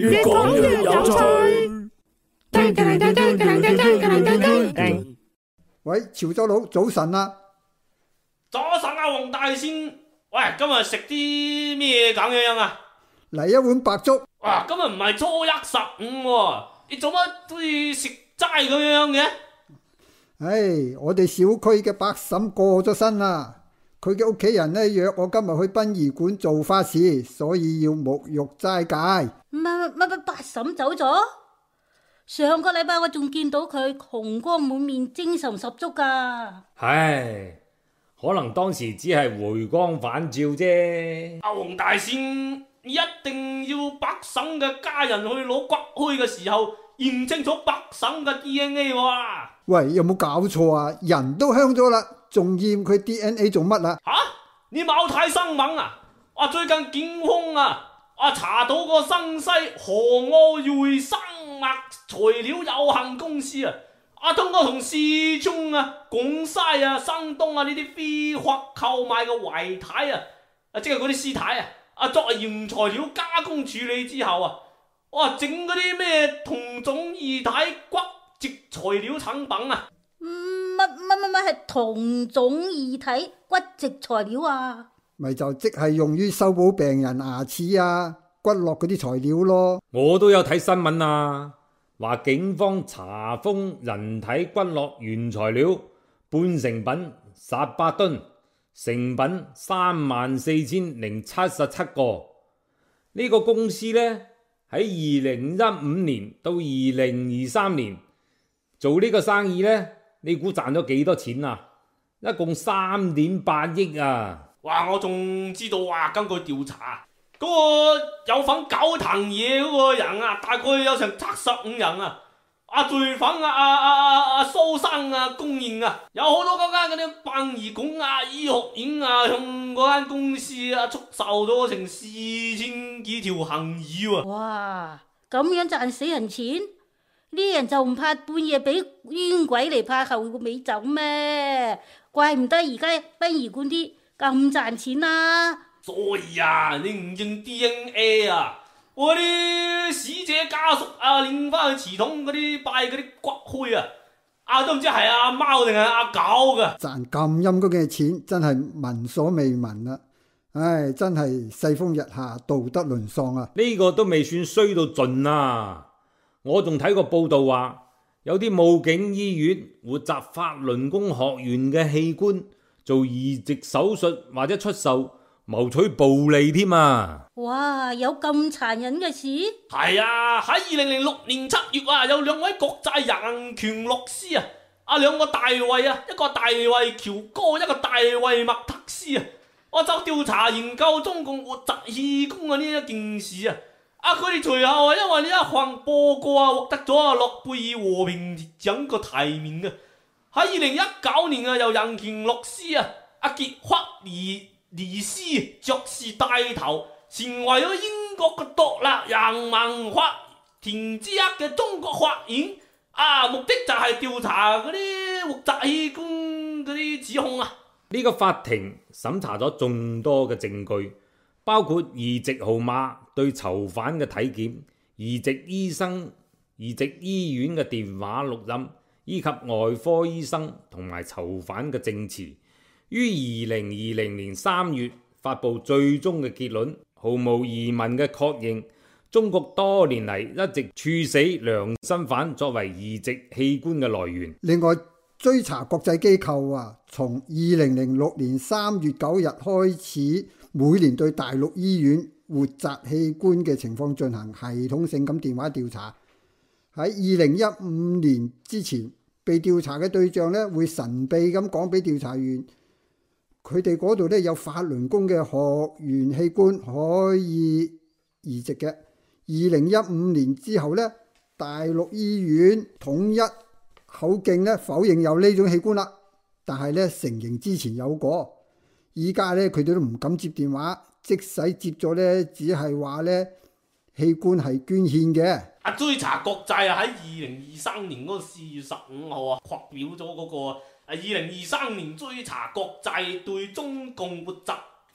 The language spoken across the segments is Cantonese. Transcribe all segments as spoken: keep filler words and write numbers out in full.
越講越有趣。 喂，潮州佬，早晨啊！ 早晨啊，黃大仙。喂，今日食啲咩咁樣啊？ 嚟一碗白粥。 哇，今日唔係初一十五喎，你做乜都要食齋咁樣嘅？ 唉，我哋小區嘅伯嬸過咗身啦，佢嘅屋企人呢約我今日去殯儀館做法事，所以要沐浴齋戒。 乜乜乜乜伯嬸走咗？上個禮拜我仲見到佢紅光滿面、精神十足噶。 唉，可能當時只係回光返照啫。 阿黃大仙，一定要伯嬸嘅家人去攞骨灰嘅時候驗清楚伯嬸嘅 D N A 喎。 喂，有冇搞錯啊？人都香咗啦，仲驗佢 D N A 做乜啊？ 吓，你冇睇新聞啊？啊，最近檢控啊，啊查到個新西河澳瑞生物材料有限公司啊，啊通過同四川啊、廣西啊、山東啊呢啲非法購買嘅遺體啊，啊即係嗰啲屍體啊，啊作為原材料加工處理之後啊，哇整嗰啲咩同種異體骨殖材料產品啊！ 乜乜乜乜係同種異體骨殖材料啊？ 咪就即係用於修補病人牙齒啊、骨骼嗰啲材料咯。 我都有睇新聞啊，話警方查封人體骨骼原材料半成品十八噸，成品三萬四千零七十七個。呢、這個公司呢，喺二零一五年到二零二三年做呢個生意呢，你估賺咗幾多錢啊？一共三點八億啊！ 哇！我仲知道啊，根據調查，嗰、那個有份搞壇嘢嗰個人啊，大概有成七十五人啊。啊，罪犯啊，啊啊啊啊蘇生啊，供認啊，有好多嗰間嗰啲殯儀館啊、醫學院啊，向嗰間公司啊出售咗成四千幾條行醫喎。 哇！咁樣賺死人錢？呢人就唔怕半夜俾冤鬼嚟拍後尾枕咩？怪唔得而家殯儀館啲咁賺錢啦、啊！ 所以啊，你唔認 D N A 啊，我啲死者家屬啊，拎翻去祠堂嗰啲拜嗰啲骨灰啊，啊都唔知係阿貓定係阿狗噶。 賺咁陰公嘅錢，真係聞所未聞啦！唉，真係世風日下，道德淪喪啊！ 呢個都未算衰到盡啊！我仲睇過報道話，有啲武警醫院活摘法輪功學員嘅器官做移植手術或者出售，謀取暴利添啊！ 哇，有咁殘忍嘅事？ 係啊，喺二零零六年七月啊，有兩位國際人權律師啊，啊兩個大衛啊，一個大衛喬哥，一個大衛麥特斯啊，我就調查研究中共活摘器官嘅呢一件事啊。啊！佢哋隨後啊，因為呢一項報告啊，獲得咗啊諾貝爾和平獎個提名啊。喺二零一九年啊，由人權律師啊阿傑克利利斯爵士帶頭，成為咗英國嘅獨立人民法庭之一嘅中國法院啊，目的就係調查嗰啲活摘器官嗰啲指控啊。 呢個法庭審查咗眾多嘅證據，包括移植號碼對囚犯嘅體檢、移植醫生、移植醫院嘅電話錄音，以及外科醫生同埋囚犯嘅證詞，於二零二零年三月發布最終嘅結論，毫無疑問嘅確認中國多年嚟一直處死良心犯作為移植器官嘅來源。 另外，追查國際機構啊，從二零零六年三月九日開始，每年對大陸醫院活摘器官嘅情況進行系統性咁電話調查。喺二零一五年之前，被調查嘅對象呢會神秘咁講俾調查員，佢哋嗰度呢有法輪功嘅學員器官可以移植嘅。二零一五年之後呢，大陸醫院統一口徑呢否認有呢種器官啦，但係呢承認之前有過。依家呢，佢哋都唔敢接電話，即使接咗呢，只係話呢器官係捐獻嘅。 啊，追查國際啊，喺二零二三年嗰四月十五號啊，發表咗嗰個啊二零二三年追查國際對中共活摘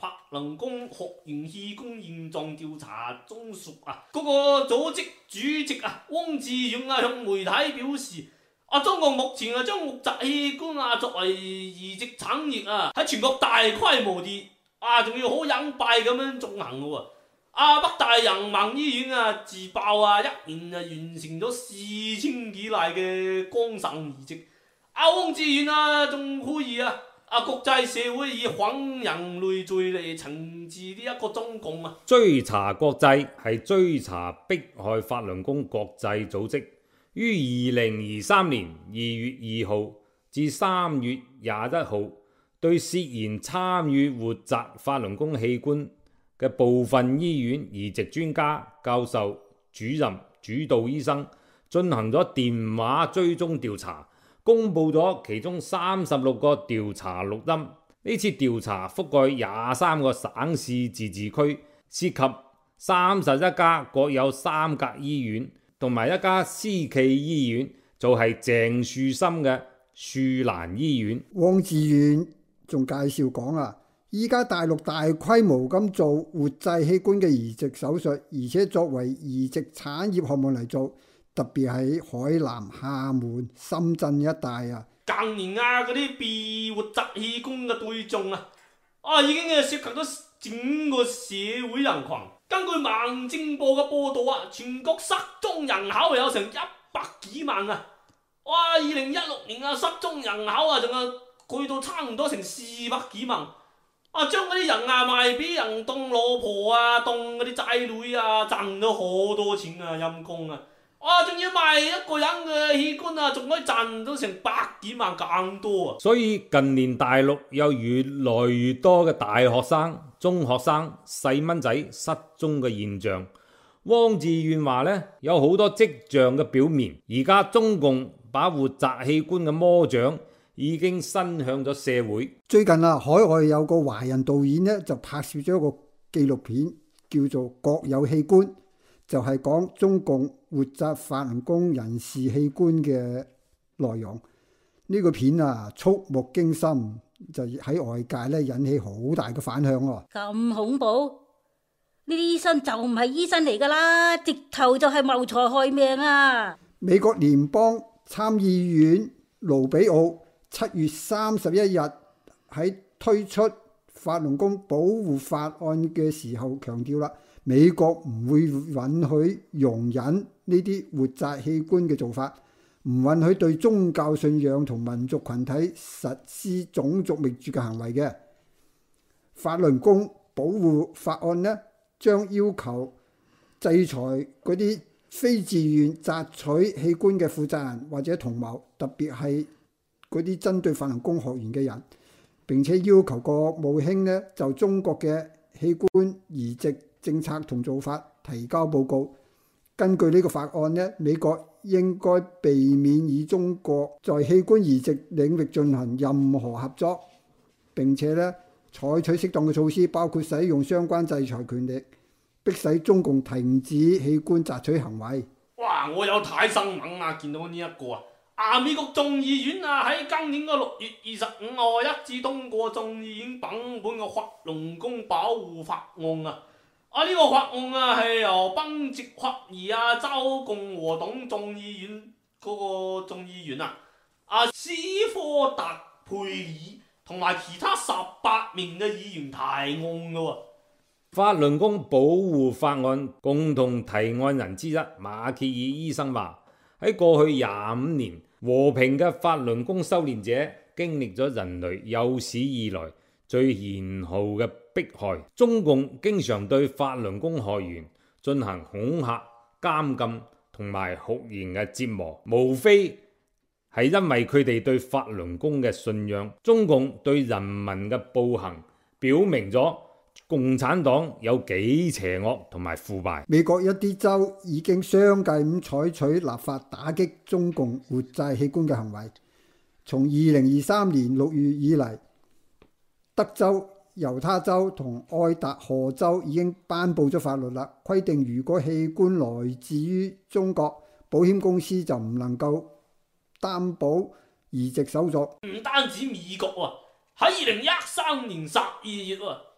法輪功學員器官現狀調查綜述啊，嗰、那個組織主席啊，汪志遠啊向媒體表示，啊中國目前啊將活摘器官啊作為移植產業啊喺全國大規模地啊，仲要好隱蔽咁樣進行嘅喎。啊北大人民醫院啊自爆啊一年啊完成咗四千幾例嘅肝腎移植。啊汪志遠啊仲呼籲啊。啊！國際社會以反人類罪嚟懲治呢一個中共啊！ 追查國際係追查迫害法輪功國際組織，於二零二三年二月二號至三月廿一號對涉嫌參與活摘法輪功器官嘅部分醫院移植專家、教授、主任、主導醫生進行咗電話追蹤調查。公佈咗其中三十六個調查錄音，呢次調查覆蓋廿三個省市自治區，涉及三十一家國有三甲醫院同埋一家私企醫院，就係鄭樹森嘅樹蘭醫院。 汪志遠仲介紹講啊，依家大陸大規模咁做活摘器官嘅移植手術，而且作為移植產業項目嚟做。特別喺海南、廈門、深圳一帶啊， 近年啊嗰啲被活摘器官嘅對象啊，啊已經係涉及咗整個社會人群。根據萬政報嘅報導啊，全國失蹤人口有成一百幾萬啊！哇，二零一六年啊失蹤人口啊仲係去到差唔多成四百幾萬。啊，將嗰啲人啊賣俾人當老婆啊，當嗰啲仔女啊，賺咗好多錢啊，陰公啊！哇！仲要賣一個人嘅器官啊，仲可以賺到成百幾萬更多啊！ 所以近年大陸有越來越多嘅大學生、中學生、細蚊仔失蹤嘅現象。汪志遠話呢，有好多跡象嘅表明，而家中共把活摘器官嘅魔掌已經伸向咗社會。 最近啊，海外有個華人導演呢，就拍攝咗一個紀錄片，叫做《國有器官》。就係講中共活摘法輪功人士器官嘅內容。呢、這個片啊，觸目驚心，就喺外界咧引起好大嘅反響喎。 咁恐怖？呢啲醫生就唔係醫生嚟噶啦，直頭就係謀財害命啊！ 美國聯邦參議院盧比奧七月三十一日喺推出法輪功保護法案嘅時候強調啦。美國唔會允許容忍呢啲活摘器官嘅做法，唔允許對宗教信仰同民族群體實施種族滅絕嘅行為嘅。法輪功保護法案呢，將要求制裁嗰啲非自願摘取器官嘅負責人或者同謀，特別係嗰啲針對法輪功學員嘅人，並且要求國務卿呢就中國嘅器官移植政策同做法提交報告。根據呢個法案呢，美國應該避免與中國在器官移植領域進行任何合作，並且呢採取適當嘅措施，包括使用相關制裁權力，迫使中共停止器官摘取行為。 哇！我有睇新聞啊，見到呢、這、一個啊，啊美國眾議院啊喺今年嘅六月二十五號一致通過眾議院版本嘅法輪功保護法案啊。啊！呢、這個法案啊，係由賓夕法尼亞州共和黨眾議院嗰個眾議員啊，阿斯科特佩爾同埋其他十八名嘅議員提案嘅喎。 法輪功保護法案共同提案人之一馬歇爾醫生話：喺過去廿五年，和平嘅法輪功修煉者經歷咗人類有史以來最嚴酷嘅迫害，中共經常對法輪功學員進行恐嚇、監禁同埋酷刑嘅折磨，無非係因為佢哋對法輪功嘅信仰。中共對人民嘅暴行，表明咗共產黨有幾邪惡同埋腐敗。 美國一啲州已經相繼咁採取立法打擊中共活摘器官嘅行為。從二零二三年六月以嚟，德州、猶他州同愛達荷州已經頒布咗法律啦，規定如果器官來自於中國，保險公司就唔能夠擔保移植手續。 唔單止美國喎，喺二零一三年十二月喎，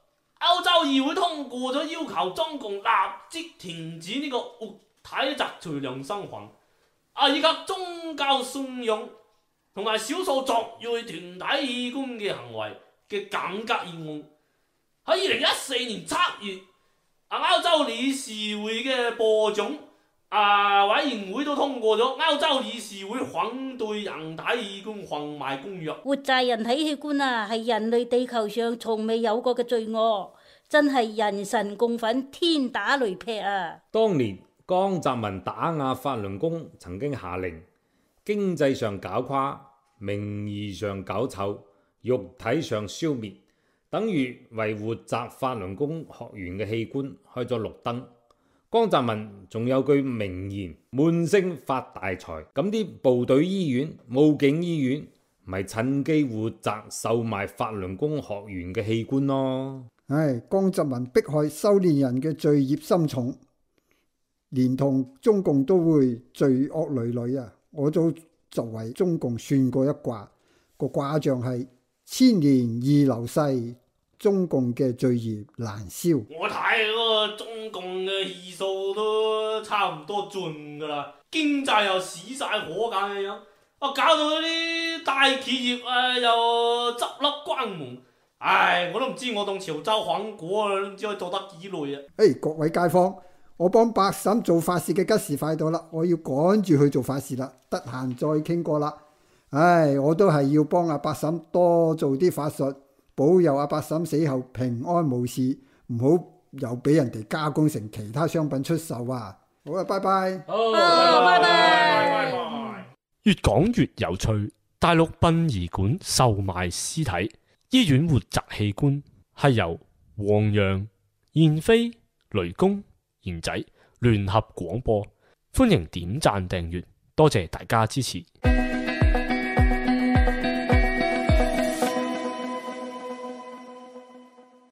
歐洲議會通過咗要求中共立即停止呢個活體摘除娘生環，啊以及宗教信仰同埋少數族裔團體器官嘅行為嘅緊急議案。喺二零一四年七月，啊歐洲理事會嘅播種啊委員會都通過咗歐洲理事會反對人體器官販賣公約。 活摘人體器官啊，係人類地球上從未有過嘅罪惡，真係人神共憤，天打雷劈啊！ 當年江澤民打壓法輪功，曾經下令經濟上搞垮，名義上搞醜，肉體上消滅，等於為活摘法輪功學員嘅器官開咗綠燈。江澤民仲有句名言：悶聲發大財。咁啲部隊醫院、武警醫院咪趁機活摘售賣法輪功學員嘅器官咯。 唉，江澤民迫害修煉人嘅罪孽深重，連同中共都會罪惡累累啊！我都就為中共算過一卦，個卦象係千年易流逝，中共嘅罪孽難消。 我睇嗰個中共嘅氣數都差唔多盡噶啦，經濟又死晒火咁嘅樣，啊搞到啲大企業啊又執笠關門，唉，我都唔知我同潮州反果啊，都唔知可以做得幾耐啊！ 誒，各位街坊，我幫八嬸做法事嘅吉時快到啦，我要趕住去做法事啦，得閒再傾過啦。唉，我都係要幫阿八嬸多做啲法術，保佑阿八嬸死後平安無事，唔好又俾人哋加工成其他商品出售啊！好啦，拜拜。 好， 拜拜拜拜。 越講越有趣。大陸殯儀館售賣屍體，醫院活摘器官係由黃洋、燕飛、雷公、賢仔聯合廣播，歡迎點讚訂閱，多謝大家支持。